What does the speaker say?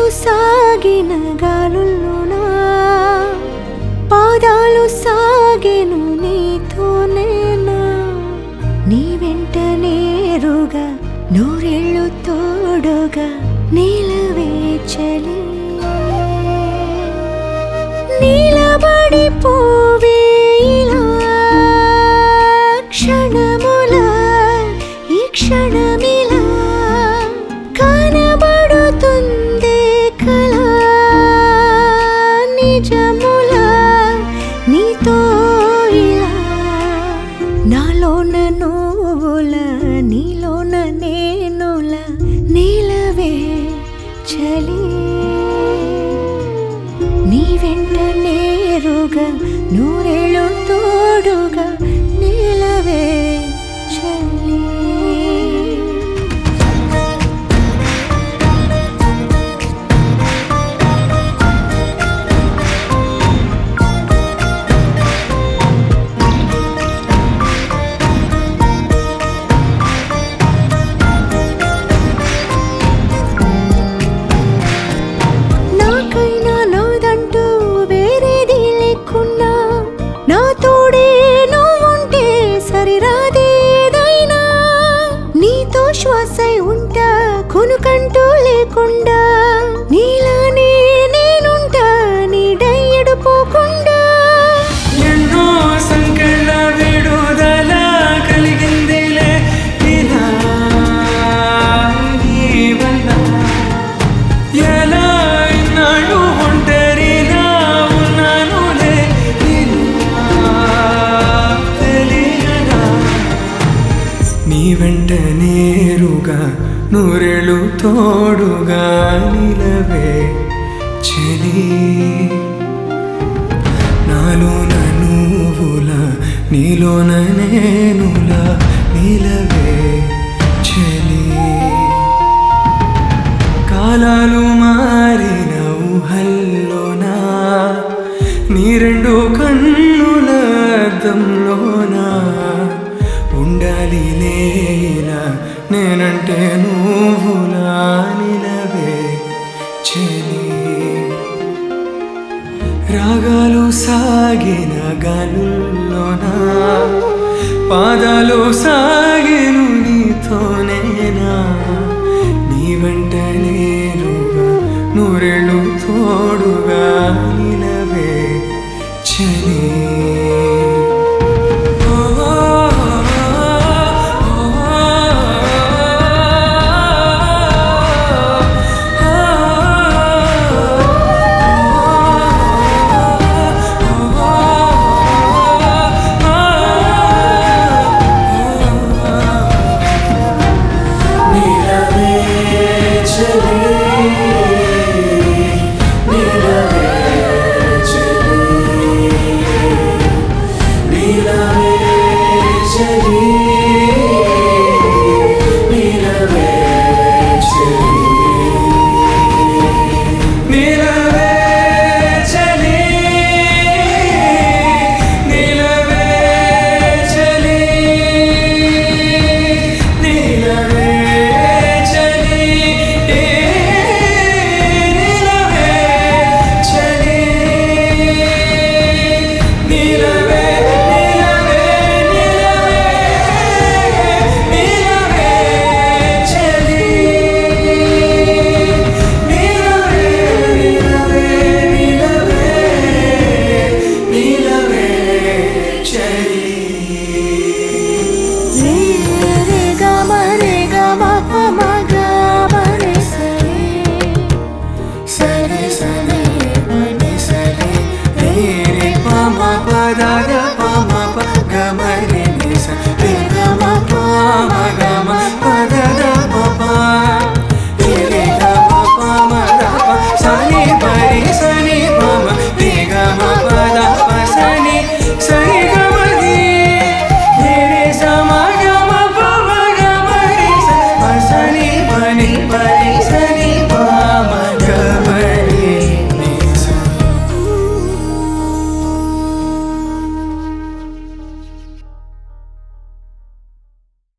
సాగిన గాలుల్లోనా పాదాలు సాగెను నీతోనేనా నీ వెంట నేరుగా నూరెళ్ళు తోడుగా నీలవే చలి నీలబడిపోవే ఇలా క్షణముల ఈ క్షణమిలా కనబడుతుందే కలా నిజముల నీతో ఇలా నాలోన నువ్వుల నీలోన నేనుల నీలవే చలి నీ వెంట నేరుగా నూరేళ్ళు తోడుగా నీలవే చలి శ్వాసై ఉంటా కొనుకంటూ లేకుండా నీలానే నేనుంటా నీడై ఎడిపోకుండా ఎన్నో సంకెళ్ళ విడుదల కలిగిందిలే ఇలా నీ వల్ల ఎలా ఇన్నాళ్ళు ఒంటరిగా ఉన్నానులే ఇలా తెలియదా నీ వెంట నేరుగా నూరెళ్ళు తోడుగా నీలవే చలి నాలోన నువ్వుల నీలోన నేనుల నీలవే చలి కాలాలు మారిన ఊహల్లోనా నీ రెండు కన్నుల అద్దంలోనా ఉండాలి లేలా నేనంటే నువ్వులా నిలవే చలి రాగాలు సాగిన గాలుల్లోనా పాదాలు సాగెను నీతోనేనా నీ వెంట నేరుగా నూరెళ్ళు తోడుగా